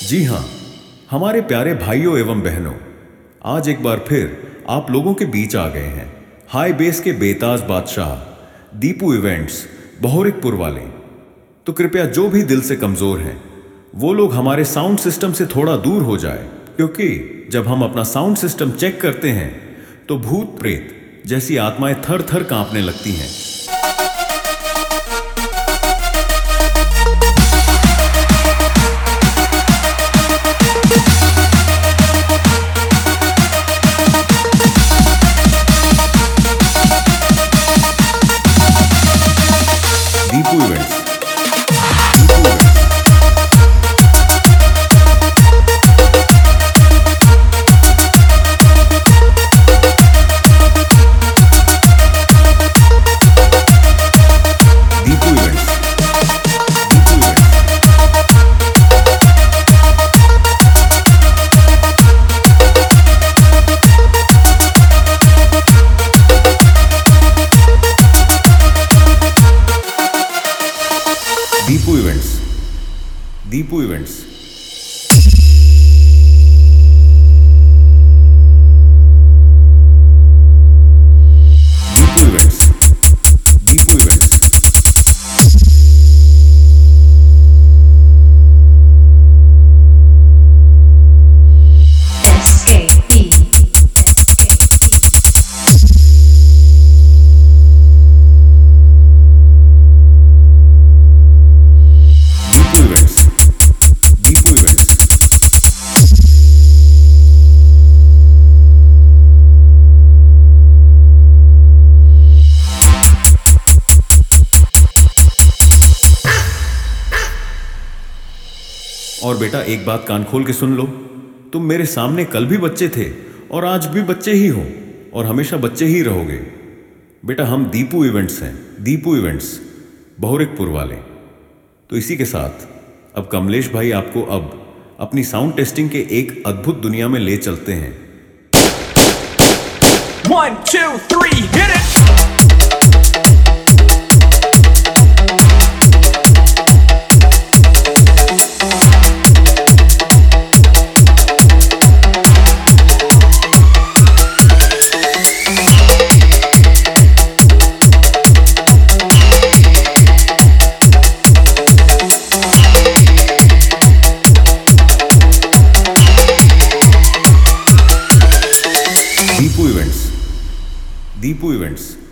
जी हाँ, हमारे प्यारे भाइयों एवं बहनों, आज एक बार फिर आप लोगों के बीच आ गए हैं हाई बेस के बेताज बादशाह दीपू इवेंट्स बहोरिकपुर वाले। तो कृपया जो भी दिल से कमजोर हैं वो लोग हमारे साउंड सिस्टम से थोड़ा दूर हो जाए, क्योंकि जब हम अपना साउंड सिस्टम चेक करते हैं तो भूत प्रेत जैसी आत्माएं थर थर कांपने लगती हैं। Deepu events, Deepu events, Deepu events, Deepu events, Deepu events, Deepu events, SKE. Deepu events, Deepu events, और बेटा एक बात कान खोल के सुन लो, तुम मेरे सामने कल भी बच्चे थे और आज भी बच्चे ही हो और हमेशा बच्चे ही रहोगे। बेटा हम दीपू इवेंट्स हैं, दीपू इवेंट्स बहोरिकपुर वाले। तो इसी के साथ अब कमलेश भाई आपको अब अपनी साउंड टेस्टिंग के एक अद्भुत दुनिया में ले चलते हैं। 1, 2, 3, hit it! Deepu events, Deepu events,